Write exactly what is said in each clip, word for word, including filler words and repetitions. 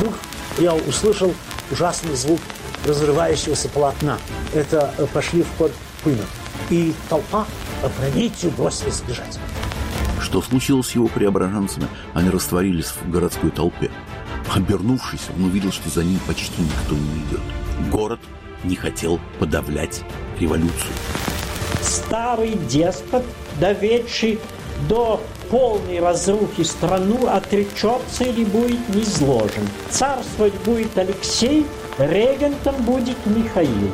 вдруг я услышал ужасный звук разрывающегося полотна. Это пошли в ход пулемет. И толпа опрометью бросилась бежать. Что случилось с его преображенцами? Они растворились в городской толпе. Обернувшись, он увидел, что за ним почти никто не идет. Город не хотел подавлять революцию. Старый деспот, доведший до полной разрухи страну, отречется или будет низложен. Царствовать будет Алексей, регентом будет Михаил.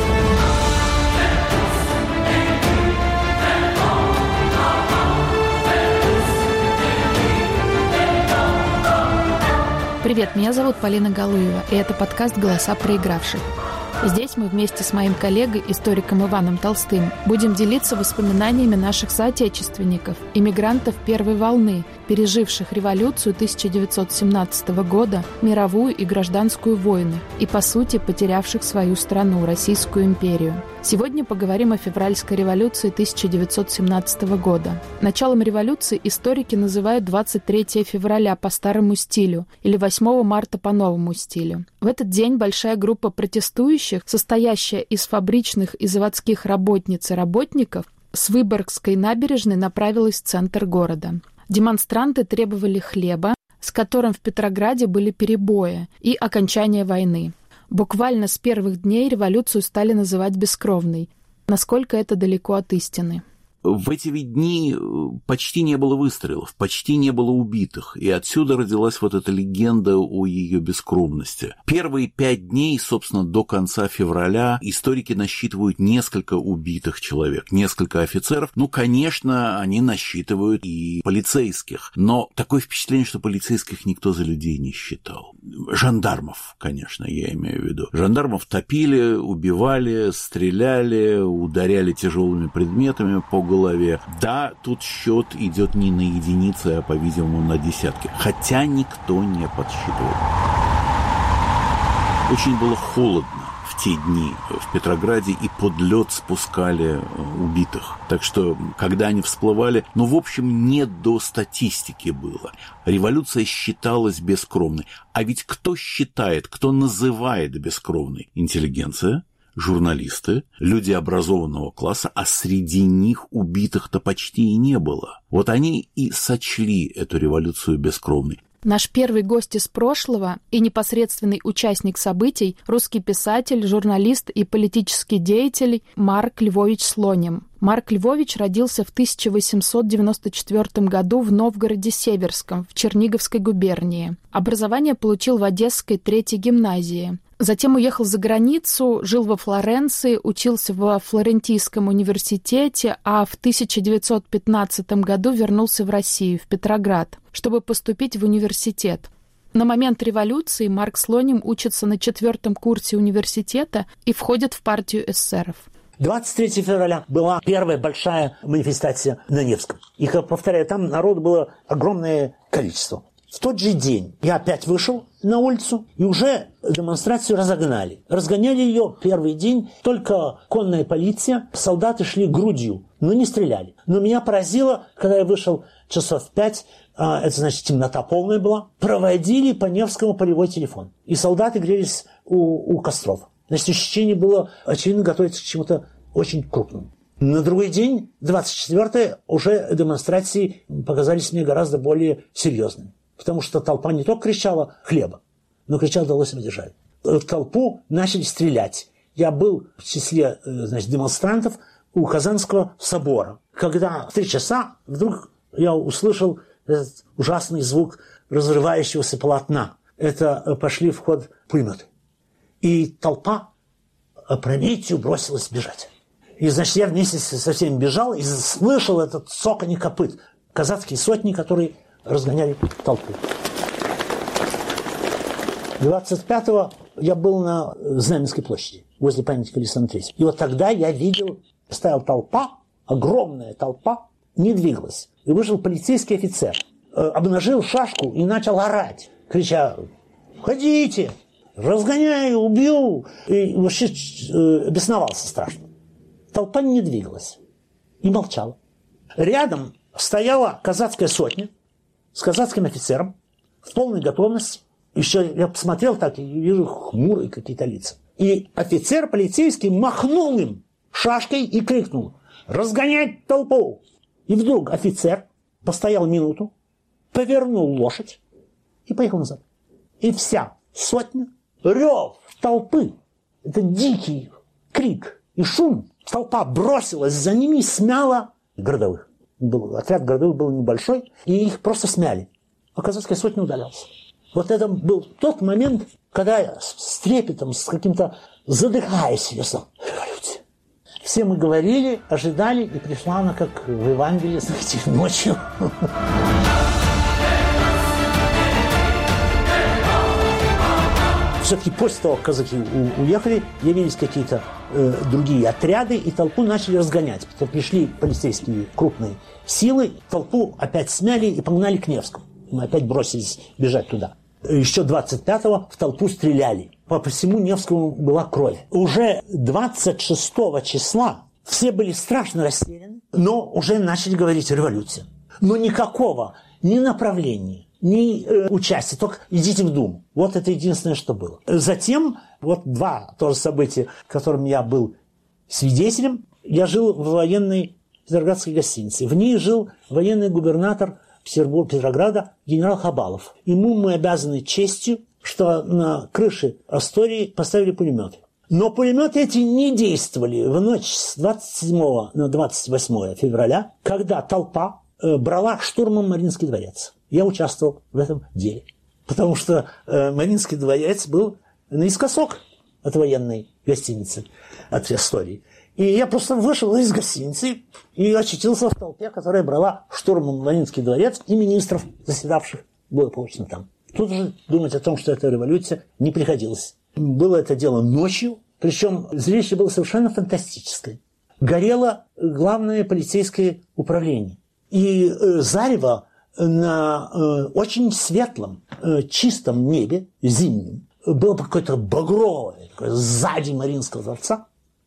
Привет, меня зовут Полина Галуева, и это подкаст «Голоса проигравших». Здесь мы вместе с моим коллегой, историком Иваном Толстым, будем делиться воспоминаниями наших соотечественников, иммигрантов первой волны, переживших революцию тысяча девятьсот семнадцатого года, мировую и гражданскую войны, и, по сути, потерявших свою страну, Российскую империю. Сегодня поговорим о февральской революции тысяча девятьсот семнадцатого года. Началом революции историки называют двадцать третьего февраля по старому стилю или восьмого марта по новому стилю. В этот день большая группа протестующих, состоящая из фабричных и заводских работниц и работников, с Выборгской набережной направилась в центр города. Демонстранты требовали хлеба, с которым в Петрограде были перебои, и окончания войны. Буквально с первых дней революцию стали называть бескровной. Насколько это далеко от истины? В эти ведь дни почти не было выстрелов, почти не было убитых, и отсюда родилась вот эта легенда о ее бескровности. Первые пять дней, собственно, до конца февраля историки насчитывают несколько убитых человек, несколько офицеров. Ну, конечно, они насчитывают и полицейских, но такое впечатление, что полицейских никто за людей не считал. Жандармов, конечно, я имею в виду. Жандармов топили, убивали, стреляли, ударяли тяжелыми предметами по голове. Да, тут счет идет не на единицы, а, по-видимому, на десятки. Хотя никто не подсчитывал. Очень было холодно в те дни в Петрограде, и под лед спускали убитых. Так что, когда они всплывали, ну, в общем, не до статистики было. Революция считалась бескровной. А ведь кто считает, кто называет бескровной? Интеллигенция, журналисты, люди образованного класса, а среди них убитых-то почти и не было. Вот они и сочли эту революцию бескровной. Наш первый гость из прошлого и непосредственный участник событий – русский писатель, журналист и политический деятель Марк Львович Слоним. Марк Львович родился в тысяча восемьсот девяносто четвёртом году в Новгороде Северском, в Черниговской губернии. Образование получил в Одесской третьей гимназии. Затем уехал за границу, жил во Флоренции, учился во Флорентийском университете, а в тысяча девятьсот пятнадцатом году вернулся в Россию, в Петроград, чтобы поступить в университет. На момент революции Марк Слоним учится на четвертом курсе университета и входит в партию эсеров. двадцать третьего февраля была первая большая манифестация на Невском. И, как повторяю, там народу было огромное количество. В тот же день я опять вышел на улицу, и уже демонстрацию разогнали. Разгоняли ее первый день, только конная полиция, солдаты шли грудью, но не стреляли. Но меня поразило, когда я вышел часов в пять, это значит темнота полная была, проводили по Невскому полевой телефон. И солдаты грелись у, у костров. Значит, ощущение было, очевидно, готовиться к чему-то очень крупному. На другой день, двадцать четвёртого, уже демонстрации показались мне гораздо более серьезными. Потому что толпа не только кричала «хлеба», но кричала «далось содержать». В толпу начали стрелять. Я был в числе, значит, демонстрантов у Казанского собора. Когда в три часа вдруг я услышал этот ужасный звук разрывающегося полотна. Это пошли в ход пулеметы. И толпа опрометью бросилась бежать. И, значит, я вместе со всеми бежал и слышал этот цоканье копыт. Казацкие сотни, которые разгоняли толпу. двадцать пятого я был на Знаменской площади, возле памятника Александру Третьему. И вот тогда я видел, стояла толпа, огромная толпа, не двигалась. И вышел полицейский офицер, обнажил шашку и начал орать, крича «Ходите! Разгоняю, убью!» И вообще бесновался страшно. Толпа не двигалась и молчала. Рядом стояла казацкая сотня с казацким офицером в полной готовности. Еще я посмотрел так и вижу хмурые какие-то лица. И офицер полицейский махнул им шашкой и крикнул: «Разгонять толпу!» И вдруг офицер постоял минуту, повернул лошадь и поехал назад. И вся сотня, рев толпы, это дикий крик и шум, толпа бросилась за ними и смяла городовых. Был, отряд городовых был небольшой, и их просто смяли. А казацкая сотня удалялась. Вот это был тот момент, когда я с трепетом, с каким-то задыхаясь, я сказал: революция. Все мы говорили, ожидали, и пришла она, как в Евангелии, знаете, ночью. Все-таки после того, как казаки уехали, явились какие-то э, другие отряды, и толпу начали разгонять. Потом пришли полицейские крупные силы, толпу опять смяли и погнали к Невскому. Мы опять бросились бежать туда. Еще двадцать пятого в толпу стреляли. По всему Невскому была кровь. Уже двадцать шестого числа все были страшно растеряны, но уже начали говорить: революция. Но никакого ни направления, ни э, участия, только идите в Думу. Вот это единственное, что было. Затем, вот два тоже события, которым я был свидетелем. Я жил в военной Петроградской гостинице. В ней жил военный губернатор Петербурга, Петрограда, генерал Хабалов. Ему мы обязаны честью, что на крыше Астории поставили пулеметы. Но пулеметы эти не действовали в ночь с двадцать седьмого на двадцать восьмое февраля, когда толпа э, брала штурмом Мариинский дворец. Я участвовал в этом деле, потому что э, Мариинский дворец был наискосок от военной гостиницы, от Астории. И я просто вышел из гостиницы и очутился в толпе, которая брала штурмом Мариинский дворец, и министров, заседавших благополучно там. Тут же думать о том, что это революция, не приходилось. Было это дело ночью, причем зрелище было совершенно фантастическое. Горело главное полицейское управление. И э, зарево на э, очень светлом, э, чистом небе, зимнем, было какое-то багровое, такое, сзади Мариинского дворца.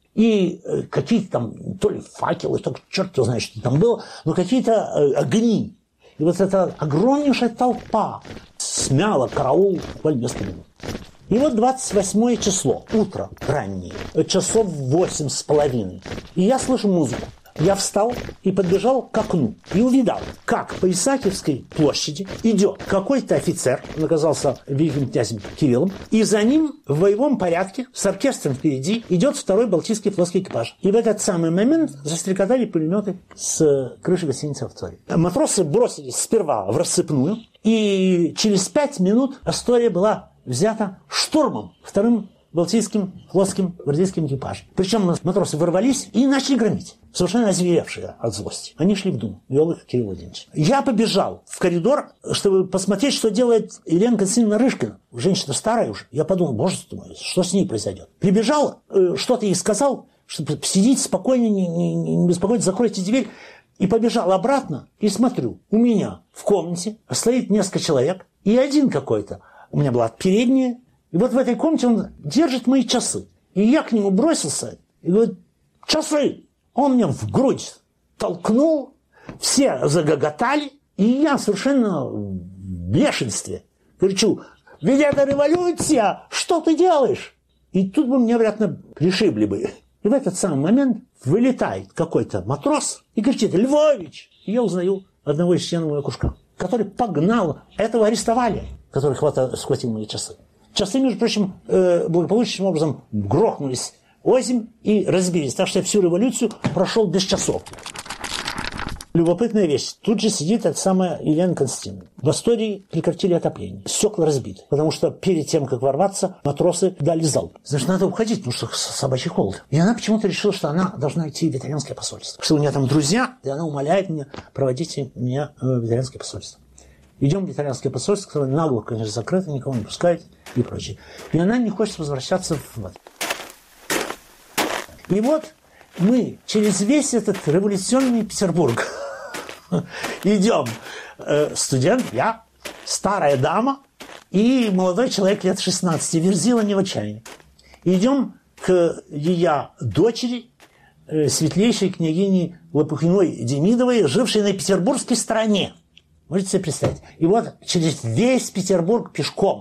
И э, какие-то там, то ли факелы, то черт его знает, что там было, но какие-то э, огни. И вот эта огромнейшая толпа смяла караул буквально несколько минут. И вот двадцать восьмое число, утро раннее, часов восемь с половиной. И я слышу музыку. Я встал и подбежал к окну. И увидал, как по Исаакиевской площади идет какой-то офицер, он оказался великим князем Кириллом, и за ним в боевом порядке, с оркестром впереди, идет второй Балтийский флотский экипаж. И в этот самый момент застрекотали пулеметы с крыши гостиницы «Автория». Матросы бросились сперва в рассыпную, и через пять минут Астория была взята штурмом вторым Балтийским флотским гвардейским экипажем. Причем матросы ворвались и начали громить, совершенно озверевшие от злости. Они шли в Думу, вел их Кирилл Владимирович. Я побежал в коридор, чтобы посмотреть, что делает Елена Константиновна Рыжкина. Женщина старая уже. Я подумал: боже мой, что с ней произойдет? Прибежал, что-то ей сказал, чтобы сидеть спокойно, не, не, не беспокойтесь, закройте дверь. И побежал обратно, и смотрю, у меня в комнате стоит несколько человек, и один какой-то. У меня была передняя. И вот в этой комнате он держит мои часы. И я к нему бросился и говорю: часы! Он меня в грудь толкнул, все загоготали, и я совершенно в бешенстве кричу: ведь это революция! Что ты делаешь? И тут бы меня, вероятно, пришибли бы. И в этот самый момент вылетает какой-то матрос и кричит: Львович! И я узнаю одного из членов моего кружка, который погнал, этого арестовали, который хватал, схватил мои часы. Часы, между прочим, э, благополучным образом грохнулись озимь и разбились. Так что я всю революцию прошел без часов. Любопытная вещь. Тут же сидит эта самая Елена Константиновна. В Астории прекратили отопление. Стекла разбиты. Потому что перед тем, как ворваться, матросы дали залп. Значит, надо уходить, потому что собачий холод. И она почему-то решила, что она должна идти в итальянское посольство. Что у нее там друзья, и она умоляет меня: проводите меня в итальянское посольство. Идем в итальянское посольство, которое нагло, конечно, закрыто, никого не пускает и прочее. И она не хочет возвращаться в... И вот мы через весь этот революционный Петербург идем. Студент, я, старая дама и молодой человек лет шестнадцати, Верзила не в отчаянии. Идем к ее дочери, светлейшей княгине Лопухиной Демидовой, жившей на петербургской стороне. Можете себе представить? И вот через весь Петербург пешком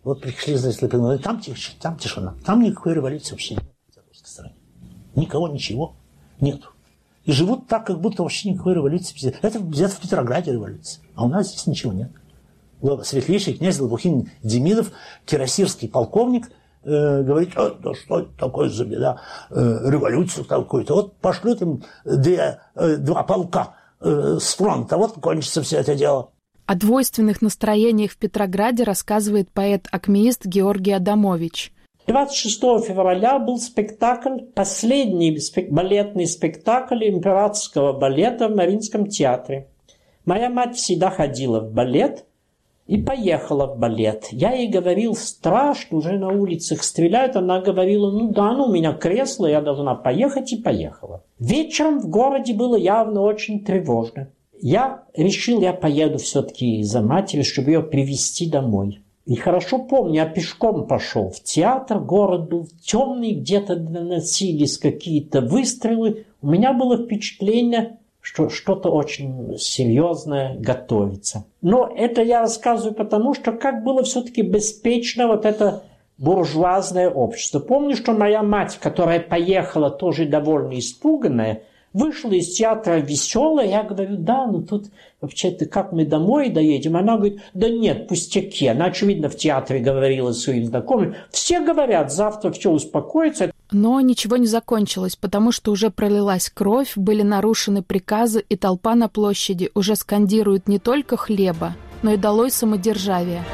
Вот пришли, значит, там тишина, там тишина. Там никакой революции вообще нет в петербургской стране. Никого, ничего нету. И живут так, как будто вообще никакой революции. Это где-то в Петрограде революция. А у нас здесь ничего нет. Светлейший князь Лопухин Демидов, кирасирский полковник, э, говорит, а, да что это такое за беда, э, революцию какую-то. Вот пошлют им две, э, два полка э, с фронта, вот кончится все это дело. О двойственных настроениях в Петрограде рассказывает поэт-акмеист Георгий Адамович. двадцать шестого февраля был спектакль, последний спек- балетный спектакль императорского балета в Мариинском театре. Моя мать всегда ходила в балет и поехала в балет. Я ей говорил, страшно, уже на улицах стреляют. Она говорила, ну да, ну у меня кресло, я должна поехать, и поехала. Вечером в городе было явно очень тревожно. Я решил, я поеду все-таки за матерью, чтобы ее привезти домой. И хорошо помню, я пешком пошел в театр, город был темный, где-то доносились какие-то выстрелы. У меня было впечатление, что что-то очень серьезное готовится. Но это я рассказываю потому, что как было все-таки беспечно вот это буржуазное общество. Помню, что моя мать, которая поехала тоже довольно испуганная, вышла из театра веселая, я говорю, да, ну тут вообще-то как мы домой доедем? Она говорит, да нет, пустяки. Она, очевидно, в театре говорила своим знакомым. Все говорят, завтра все успокоится. Но ничего не закончилось, потому что уже пролилась кровь, были нарушены приказы, и толпа на площади уже скандирует не только хлеба, но и долой самодержавие.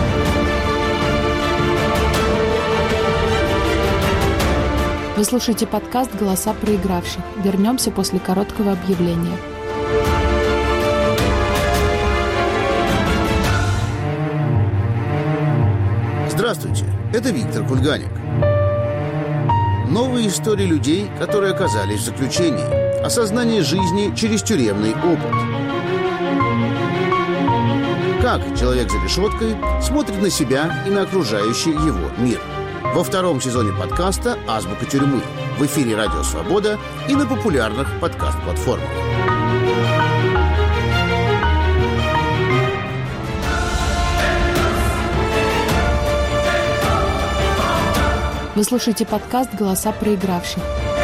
Вы слушаете подкаст «Голоса проигравших». Вернемся после короткого объявления. Здравствуйте, это Виктор Кульганик. Новые истории людей, которые оказались в заключении. Осознание жизни через тюремный опыт. Как человек за решеткой смотрит на себя и на окружающий его мир. Во втором сезоне подкаста «Азбука тюрьмы» в эфире «Радио Свобода» и на популярных подкаст-платформах. Вы слушаете подкаст «Голоса проигравших».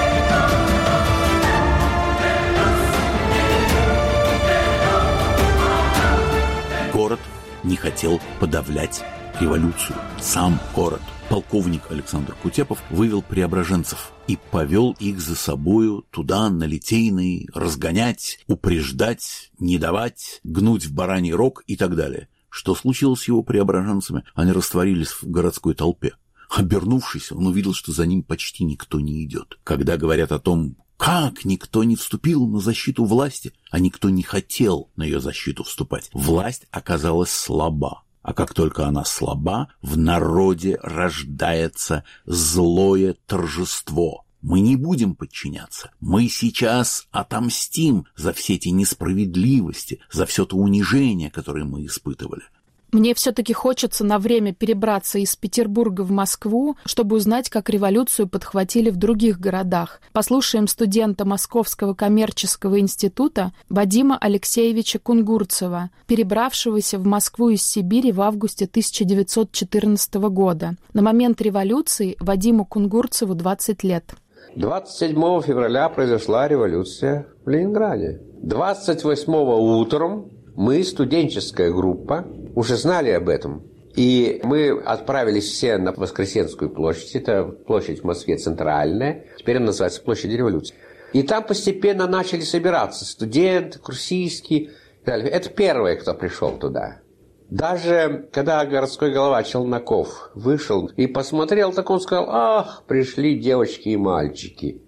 Город не хотел подавлять революцию. Сам город. Полковник Александр Кутепов вывел преображенцев и повел их за собою туда, на Литейный, разгонять, упреждать, не давать, гнуть в бараний рог и так далее. Что случилось с его преображенцами? Они растворились в городской толпе. Обернувшись, он увидел, что за ним почти никто не идет. Когда говорят о том, как никто не вступил на защиту власти, а никто не хотел на ее защиту вступать, власть оказалась слаба. А как только она слаба, в народе рождается злое торжество. Мы не будем подчиняться. Мы сейчас отомстим за все эти несправедливости, за все то унижение, которое мы испытывали. Мне все-таки хочется на время перебраться из Петербурга в Москву, чтобы узнать, как революцию подхватили в других городах. Послушаем студента Московского коммерческого института Вадима Алексеевича Кунгурцева, перебравшегося в Москву из Сибири в августе тысяча девятьсот четырнадцатого года. На момент революции Вадиму Кунгурцеву двадцать лет. двадцать седьмого февраля произошла революция в Ленинграде. двадцать восьмого утром мы, студенческая группа, уже знали об этом. И мы отправились все на Воскресенскую площадь. Это площадь в Москве центральная. Теперь она называется Площадь революции. И там постепенно начали собираться студенты, курсистские и так далее. Это первые, кто пришел туда. Даже когда городской голова Челноков вышел и посмотрел, так он сказал, ах, пришли девочки и мальчики.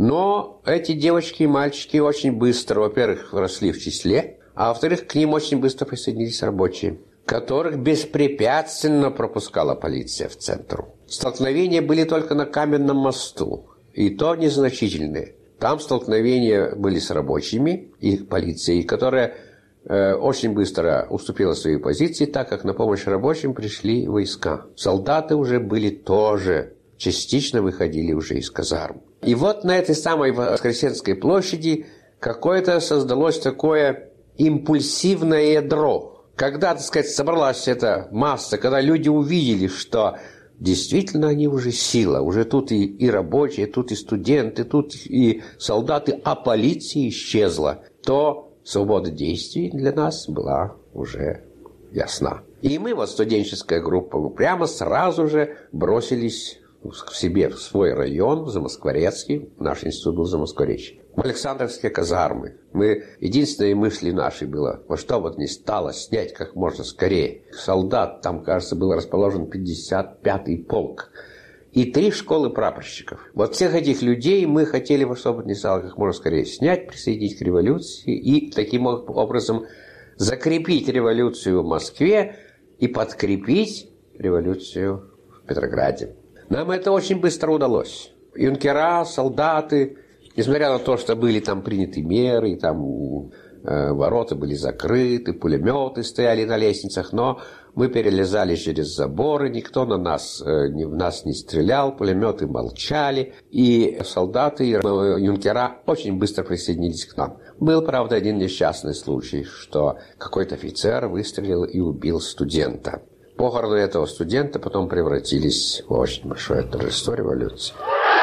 Но эти девочки и мальчики очень быстро, во-первых, росли в числе, а во-вторых, к ним очень быстро присоединились рабочие, которых беспрепятственно пропускала полиция в центр. Столкновения были только на Каменном мосту, и то незначительные. Там столкновения были с рабочими и полицией, которая э, очень быстро уступила свои позиции, так как на помощь рабочим пришли войска. Солдаты уже были тоже, частично выходили уже из казарм. И вот на этой самой Воскресенской площади какое-то создалось такое импульсивное ядро, когда, так сказать, собралась эта масса, когда люди увидели, что действительно они уже сила, уже тут и, и рабочие, тут и студенты, тут и солдаты, а полиция исчезла, то свобода действий для нас была уже ясна. И мы, вот студенческая группа, прямо сразу же бросились к себе в свой район, в Замоскворецкий, наш институт был в Замоскворечье, в Александровские казармы. Мы, единственной мыслью нашей было, во что вот не стало, снять как можно скорее. Солдат, там, кажется, был расположен пятьдесят пятый полк. И три школы прапорщиков. Вот всех этих людей мы хотели во что бы ни стало как можно скорее снять, присоединить к революции и таким образом закрепить революцию в Москве и подкрепить революцию в Петрограде. Нам это очень быстро удалось. Юнкера, солдаты, несмотря на то, что были там приняты меры, там э, ворота были закрыты, пулеметы стояли на лестницах, но мы перелезали через заборы, никто на нас, э, не, в нас не стрелял, пулеметы молчали, и солдаты, и юнкера очень быстро присоединились к нам. Был, правда, один несчастный случай, что какой-то офицер выстрелил и убил студента. Похороны этого студента потом превратились в очень большое торжество революции.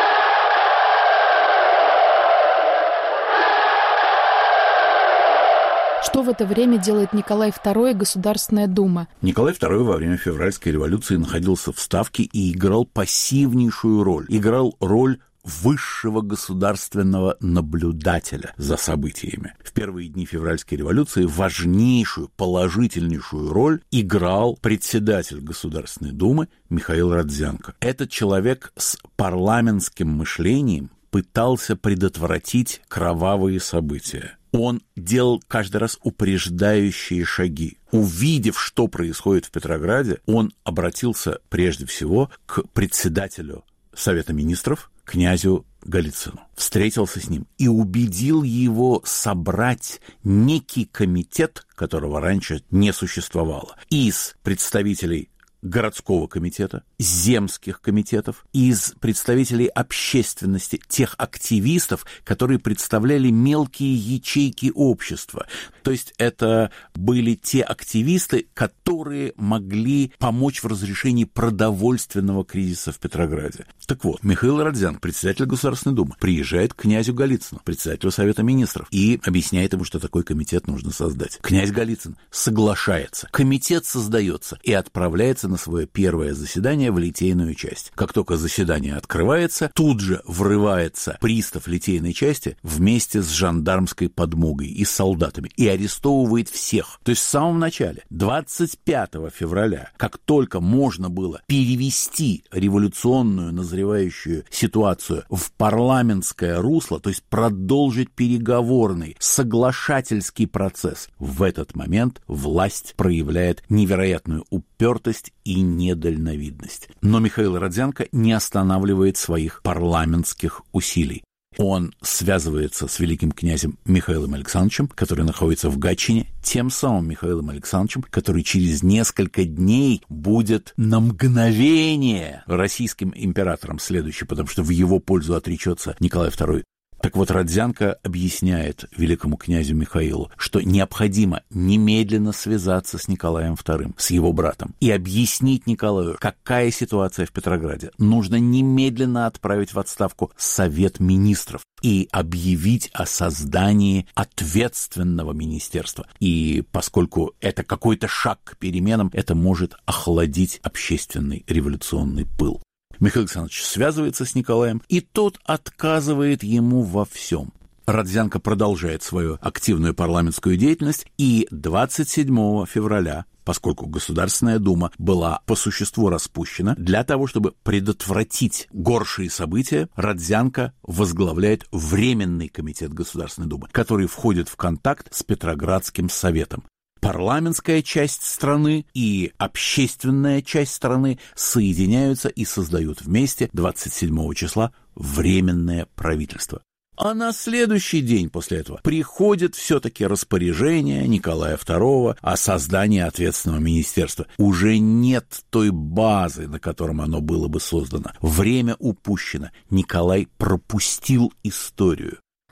Что в это время делает Николай второй и Государственная Дума? Николай второй во время февральской революции находился в Ставке и играл пассивнейшую роль. Играл роль высшего государственного наблюдателя за событиями. В первые дни февральской революции важнейшую, положительнейшую роль играл председатель Государственной Думы Михаил Родзянко. Этот человек с парламентским мышлением пытался предотвратить кровавые события. Он делал каждый раз упреждающие шаги. Увидев, что происходит в Петрограде, он обратился прежде всего к председателю Совета министров, князю Голицыну, встретился с ним и убедил его собрать некий комитет, которого раньше не существовало, из представителей городского комитета, земских комитетов, из представителей общественности, тех активистов, которые представляли мелкие ячейки общества. То есть это были те активисты, которые могли помочь в разрешении продовольственного кризиса в Петрограде. Так вот, Михаил Родзянко, председатель Государственной Думы, приезжает к князю Голицыну, председателю Совета министров, и объясняет ему, что такой комитет нужно создать. Князь Голицын соглашается. Комитет создается и отправляется на свое первое заседание в Литейную часть. Как только заседание открывается, тут же врывается пристав Литейной части вместе с жандармской подмогой и с солдатами и арестовывает всех. То есть в самом начале, двадцать пятого февраля, как только можно было перевести революционную назревающую ситуацию в парламентское русло, то есть продолжить переговорный, соглашательский процесс, в этот момент власть проявляет невероятную упертость и недальновидность. Но Михаил Родзянко не останавливает своих парламентских усилий. Он связывается с великим князем Михаилом Александровичем, который находится в Гатчине, тем самым Михаилом Александровичем, который через несколько дней будет на мгновение российским императором следующий, потому что в его пользу отречется Николай второй. Так вот, Родзянко объясняет великому князю Михаилу, что необходимо немедленно связаться с Николаем вторым, с его братом, и объяснить Николаю, какая ситуация в Петрограде. Нужно немедленно отправить в отставку Совет министров и объявить о создании ответственного министерства. И поскольку это какой-то шаг к переменам, это может охладить общественный революционный пыл. Михаил Александрович связывается с Николаем, и тот отказывает ему во всем. Родзянко продолжает свою активную парламентскую деятельность, и двадцать седьмого февраля, поскольку Государственная Дума была по существу распущена, для того, чтобы предотвратить горшие события, Родзянко возглавляет Временный комитет Государственной Думы, который входит в контакт с Петроградским советом. Парламентская часть страны и общественная часть страны соединяются и создают вместе двадцать седьмого числа Временное правительство. А на следующий день после этого приходит все-таки распоряжение Николая второго о создании ответственного министерства. Уже нет той базы, на котором оно было бы создано. Время упущено. Николай пропустил историю.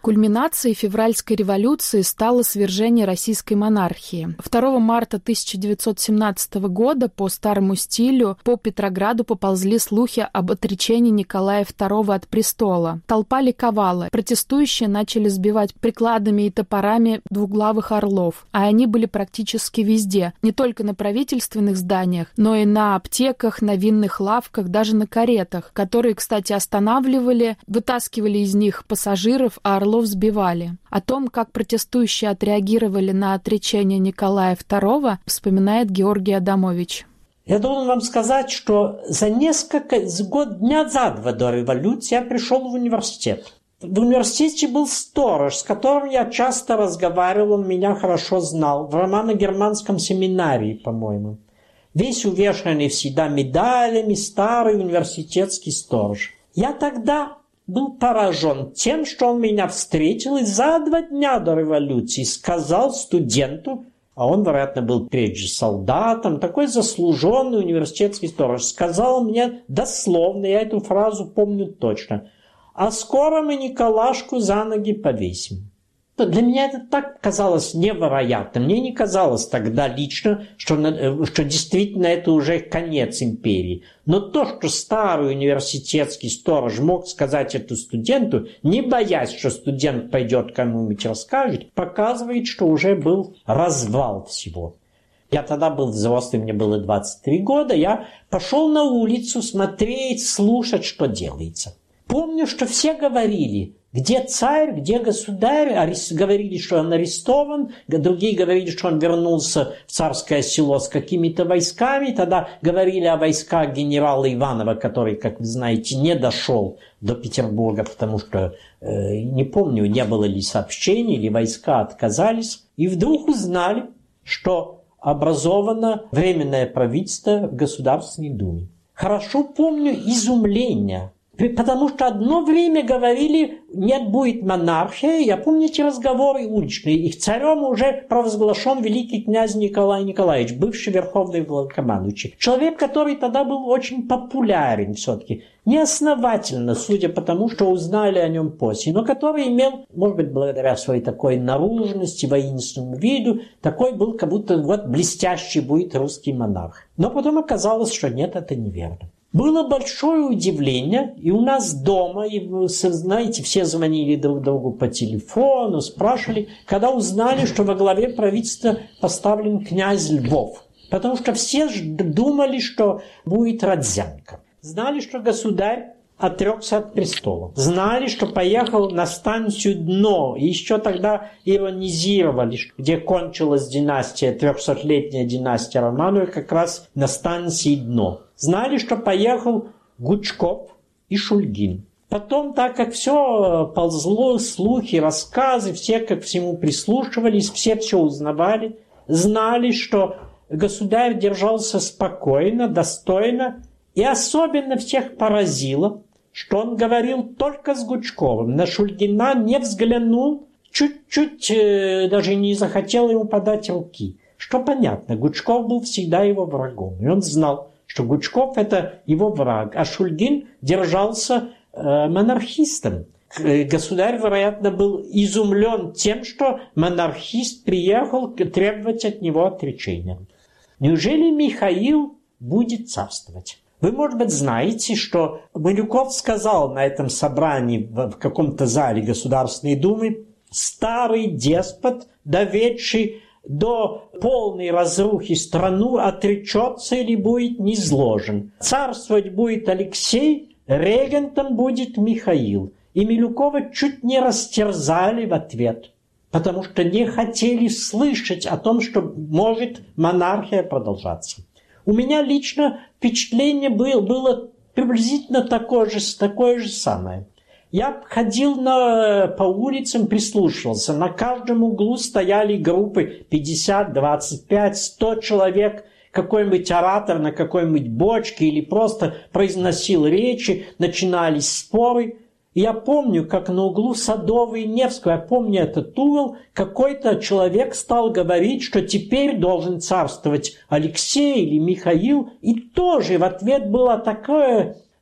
Кульминацией февральской революции стало свержение российской монархии. второго марта тысяча девятьсот семнадцатого года по старому стилю по Петрограду поползли слухи об отречении Николая второго от престола. Толпа ликовала. Протестующие начали сбивать прикладами и топорами двуглавых орлов, а они были практически везде, не только на правительственных зданиях, но и на аптеках, на винных лавках, даже на каретах, которые, кстати, останавливали, вытаскивали из них пассажиров, а орлов сбивали. О том, как протестующие отреагировали на отречение Николая второго, вспоминает Георгий Адамович. Я должен вам сказать, что за несколько, за год, дня за два до революции я пришел в университет. В университете был сторож, с которым я часто разговаривал, он меня хорошо знал, в романо-германском семинарии, по-моему. Весь увешанный всегда медалями, старый университетский сторож. Я тогда был поражен тем, что он меня встретил и за два дня до революции сказал студенту, а он, вероятно, был прежде солдатом, такой заслуженный университетский сторож, сказал мне дословно, я эту фразу помню точно: «А скоро мы Николашку за ноги повесим». Для меня это так казалось невероятно. Мне не казалось тогда лично, что, что действительно это уже конец империи. Но то, что старый университетский сторож мог сказать эту студенту, не боясь, что студент пойдет кому-нибудь расскажет, показывает, что уже был развал всего. Я тогда был взрослый, мне было двадцать три года. Я пошел на улицу смотреть, слушать, что делается. Помню, что все говорили: где царь, где государь? Арест... Говорили, что он арестован, другие говорили, что он вернулся в царское село с какими-то войсками. Тогда говорили о войсках генерала Иванова, который, как вы знаете, не дошел до Петербурга, потому что, э, не помню, не было ли сообщений, или войска отказались. И вдруг узнали, что образовано Временное правительство в Государственной Думе. Хорошо помню изумление. Потому что одно время говорили, нет, будет монархия. Я помню эти разговоры уличные. Их царем уже провозглашен великий князь Николай Николаевич, бывший верховный главнокомандующий. Человек, который тогда был очень популярен все-таки. Неосновательно, судя по тому, что узнали о нем после. Но который имел, может быть, благодаря своей такой наружности, воинственному виду, такой был, как будто вот блестящий будет русский монарх. Но потом оказалось, что нет, это неверно. Было большое удивление, и у нас дома, и, знаете, все звонили друг другу по телефону, спрашивали, когда узнали, что во главе правительства поставлен князь Львов. Потому что все думали, что будет Родзянко. Знали, что государь отрекся от престола. Знали, что поехал на станцию Дно. И еще тогда иронизировали, где кончилась династия, трехсотлетняя династия Романовых, как раз на станции Дно. Знали, что поехал Гучков и Шульгин. Потом, так как все ползло, слухи, рассказы, все как к всему прислушивались, все все узнавали, знали, что государь держался спокойно, достойно, и особенно всех поразило, что он говорил только с Гучковым. На Шульгина не взглянул, чуть-чуть э, даже не захотел ему подать руки. Что понятно, Гучков был всегда его врагом. И он знал, что Гучков – это его враг, а Шульгин держался э, монархистом. Государь, вероятно, был изумлен тем, что монархист приехал требовать от него отречения. Неужели Михаил будет царствовать? Вы, может быть, знаете, что Малюков сказал на этом собрании в каком-то зале Государственной Думы: старый деспот, доведший до полной разрухи страну, отречется или будет низложен. Царствовать будет Алексей, регентом будет Михаил. И Милюкова чуть не растерзали в ответ, потому что не хотели слышать о том, что может монархия продолжаться. У меня лично впечатление было, было приблизительно такое же, такое же самое. Я ходил на, по улицам, прислушивался. На каждом углу стояли группы пятьдесят, двадцать пять, сто человек. Какой-нибудь оратор на какой-нибудь бочке или просто произносил речи, начинались споры. И я помню, как на углу Садовой и Невского, я помню этот угол, какой-то человек стал говорить, что теперь должен царствовать Алексей или Михаил. И тоже в ответ было такое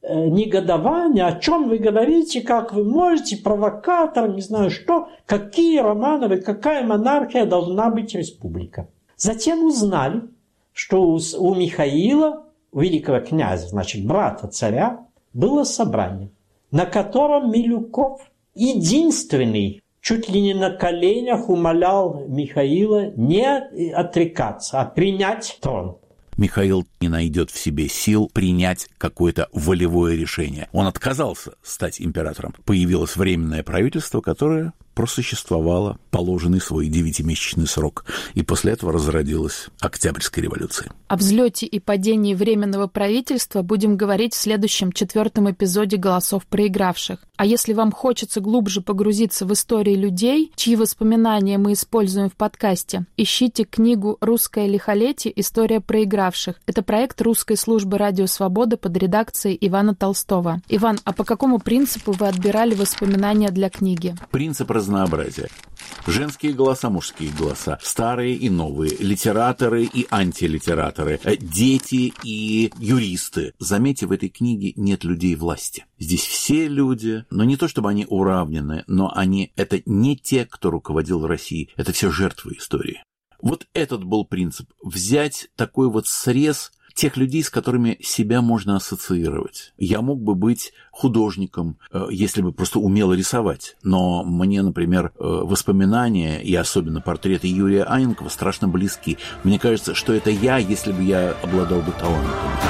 э, негодование, о чем вы говорите, как вы можете, провокатор, не знаю что, какие Романовы, какая монархия должна быть республика. Затем узнали, что у, у Михаила, у великого князя, значит, брата царя, было собрание, на котором Милюков единственный чуть ли не на коленях умолял Михаила не отрекаться, а принять трон. Михаил не найдет в себе сил принять какое-то волевое решение. Он отказался стать императором. Появилось временное правительство, которое просуществовало положенный свой девятимесячный срок. И после этого разродилась Октябрьская революция. О взлете и падении Временного правительства будем говорить в следующем, четвертом эпизоде «Голосов проигравших». А если вам хочется глубже погрузиться в истории людей, чьи воспоминания мы используем в подкасте, ищите книгу «Русское лихолетие. История проигравших». Это проект русской службы «Радио Свобода» под редакцией Ивана Толстого. Иван, а по какому принципу вы отбирали воспоминания для книги? Принцип разнообразия. Женские голоса, мужские голоса, старые и новые, литераторы и антилитераторы, дети и юристы. Заметьте, в этой книге нет людей власти. Здесь все люди, но не то чтобы они уравнены, но они это не те, кто руководил Россией, это все жертвы истории. Вот этот был принцип. Взять такой вот срез тех людей, с которыми себя можно ассоциировать. Я мог бы быть художником, если бы просто умел рисовать. Но мне, например, воспоминания и особенно портреты Юрия Анненкова страшно близки. Мне кажется, что это я, если бы я обладал бы талантом.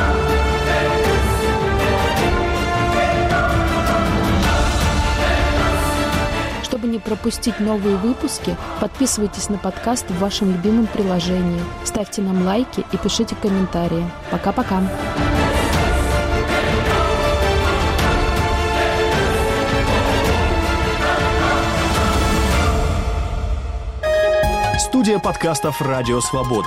Чтобы не пропустить новые выпуски, подписывайтесь на подкаст в вашем любимом приложении, ставьте нам лайки и пишите комментарии. Пока-пока! Студия подкастов «Радио Свобода».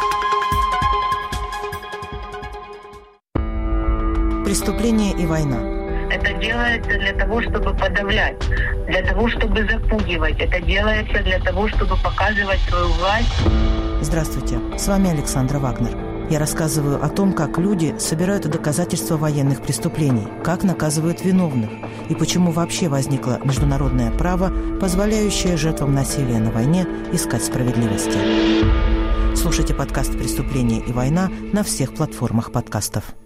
Преступление и война. Это делается для того, чтобы подавлять, для того, чтобы запугивать. Это делается для того, чтобы показывать свою власть. Здравствуйте, с вами Александра Вагнер. Я рассказываю о том, как люди собирают доказательства военных преступлений, как наказывают виновных и почему вообще возникло международное право, позволяющее жертвам насилия на войне искать справедливости. Слушайте подкаст «Преступление и война» на всех платформах подкастов.